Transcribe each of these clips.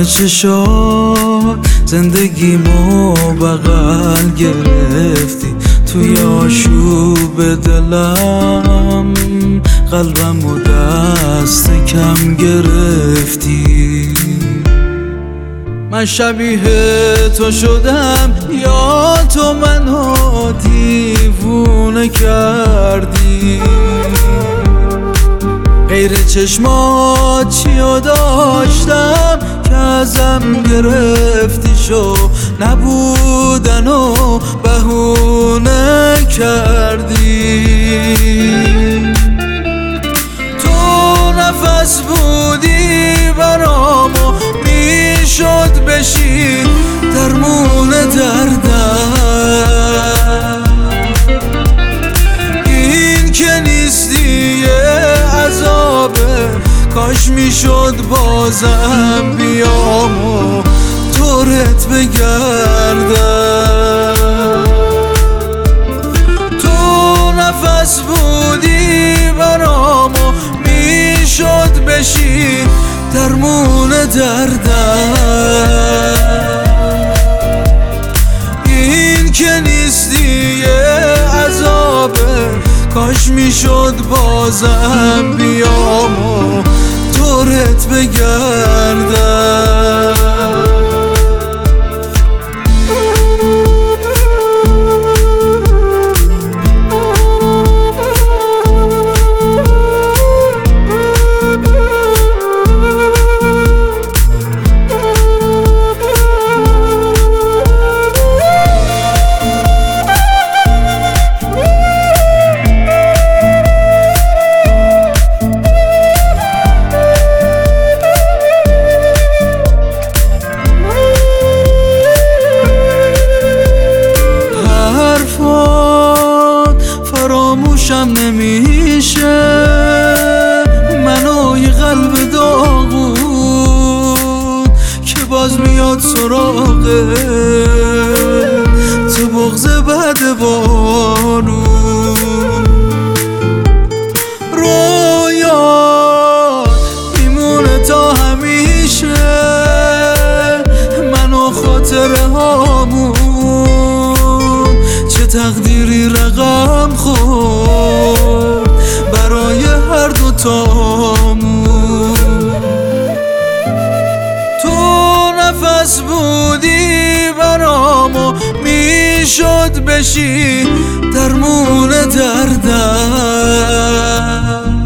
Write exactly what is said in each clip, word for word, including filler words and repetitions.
چشات زندگیمو بغل گرفتی، توی آشوب دلم قلبمو دست کم گرفتی. من شبیه تو شدم یا تو منو دیوونه کردی؟ غیر چشمات چیو داشتم که ازم گرفتی شو نبودن و بهونه کردی. تو نفس بودی برام و میشد بشی درمون دردم. این که نیستی عذابه، کاش میشد بازم بیام و دورت بگردم. تو نفس بودی برام و میشد بشی درمون دردم. این که نیستی عذابه، کاش میشد بازم بیام و دورت بگردم. فراموشم نمیشه منو یه قلب داغون که باز میاد سراغه تو بغض بعد بارون. رویات میمونه تا همیشه منو خاطره هامون، چه تقدیری رقم خورد برای هر دوتامون. تو نفس بودی برام و میشد بشی درمون دردم.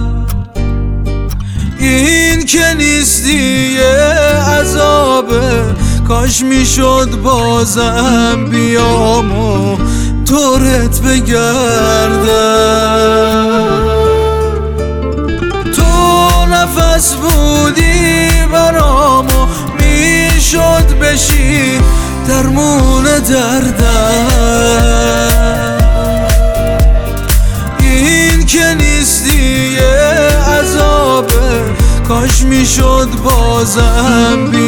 این که نیستی عذابه، کاش میشد بازم بیام و دورت بگردم. تو نفس بودی برام و میشد بشی درمون دردم. این که نیستی عذابه، کاش میشد بازم